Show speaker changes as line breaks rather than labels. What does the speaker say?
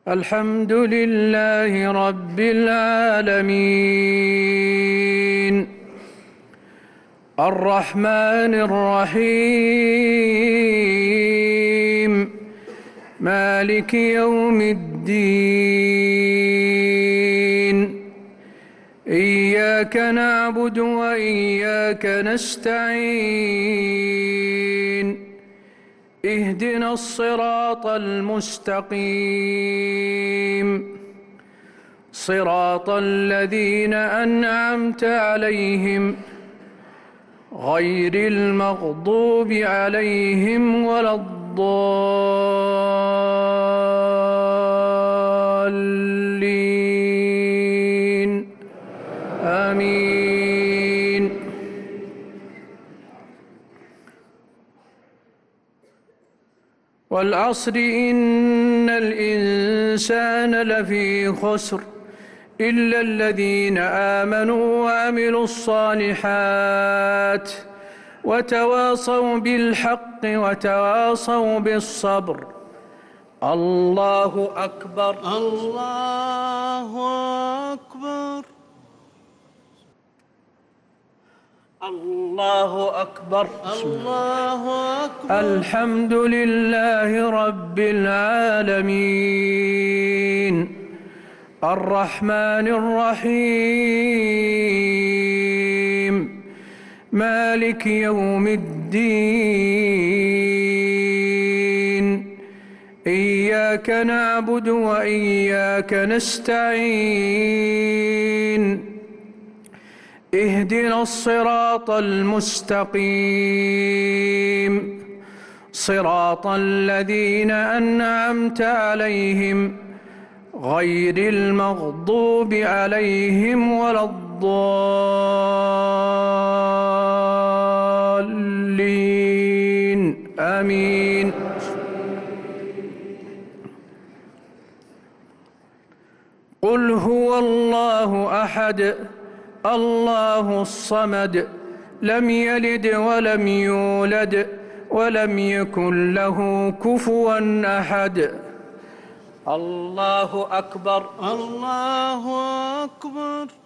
الحمد لله رب العالمين الرحمن الرحيم مالك يوم الدين إياك نعبد وإياك نستعين اهدنا الصراط المستقيم صراط الذين أنعمت عليهم غير المغضوب عليهم ولا الضالين آمين. والعصر إن الإنسان لفي خسر إلا الذين آمنوا وعملوا الصالحات وتواصوا بالحق وتواصوا بالصبر. الله أكبر.
الله أكبر.
الله أكبر.
الله أكبر.
الحمد لله رب العالمين الرحمن الرحيم مالك يوم الدين إياك نعبد وإياك نستعين اهدنا الصراط المستقيم صراط الذين أنعمت عليهم غير المغضوب عليهم ولا الضالين آمين. قل هو الله أحد الله الصمد لم يلد ولم يولد ولم يكن له كفوا أحد. الله أكبر.
الله أكبر.